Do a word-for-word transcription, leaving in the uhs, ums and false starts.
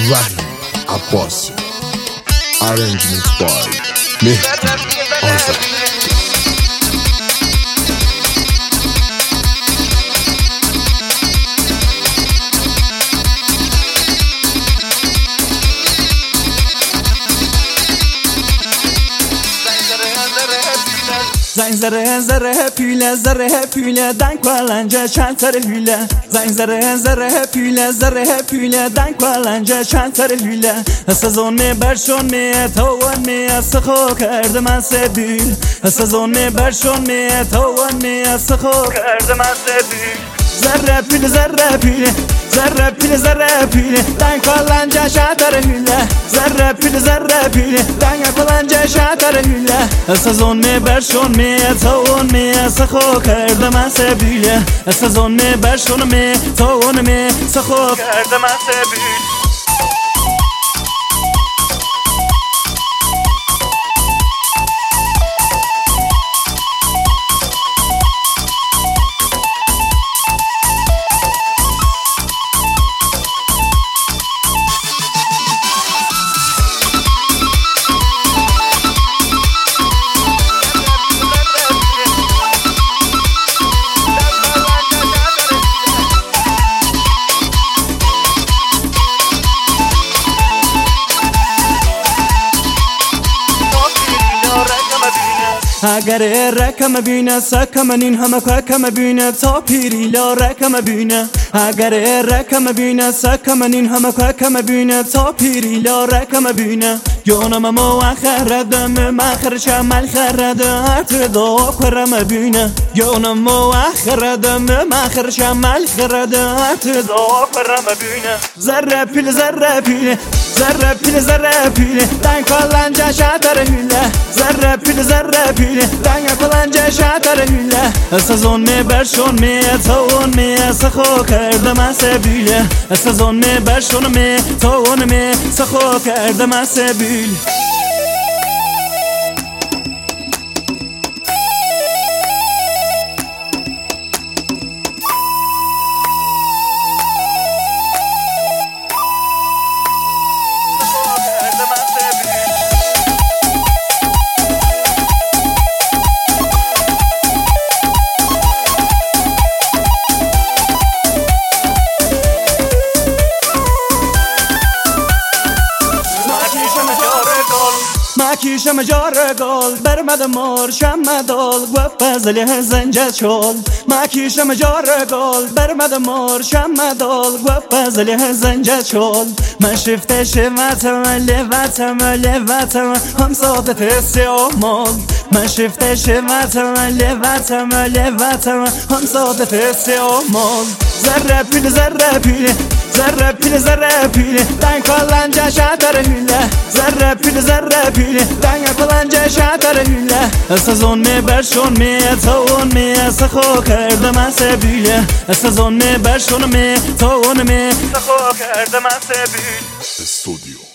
Rahim Abbasi. Arrangement by Mehdi Azad. زنگ زره زره پیله زره پیله دنگ کلنجه چند سر هیله. زنگ زره زره پیله زره پیله دنگ کلنجه چند سر هیله. سزون می برشون می توان می سخو کرده من سبیل. سزون می برشون می توان می سخو کرده من سبیل. زره پیله زره پیله زره پیله زره پیله دنگ کلنجه شتر هیله. زره پیله زره پیله دنگ کلنجه شتر هیله. سزون می برشون می توان می سخو کرده من سبیله. سزون می برشون می توان می سخو کرده من سبیل. اگر رکم بینه سکم نین همه ککم بینه تا پیری لا رکم بینه. اگر رکم بینه سکم نین همه ککم بینه تا پیری لا رکم بینه. یونم مؤخر دم مخر شمل خرد ارت دو کرم بینه. یونم مؤخر دم مخر شمل خرد ارت دو کرم بینه. زره پیل زره پیل زره پیل زره پیل دنگ کلنجه شتر هیله. زره پیل زره پیل دنگ کلنجه شتر هیله. سزون می برشون می توان می سخو کرده من سبیله. سزون می برشون می توان می سخو کرده من سبیل. مکیشم جار گل برمد مار شمدال گفت فضلی زنجت شل. مکیشم جار گل برمد مار شمدال گفت فضلی زنجت شل. من شفته شوتم لوتم لوتم هم صادت سیامال. من شفته شوتم لوتم لوتم هم صادت سیامال. زره پیل زره پیل زره پیل زره پیل دنگ کلنجه شتر هیله. زره پیل زره پیل دنگ کلنجه شتر هیله. سزون می برشون می توان می سخو کرده من سبیله. سزون می برشون می توان می سخو کرده من سبیل. استودیو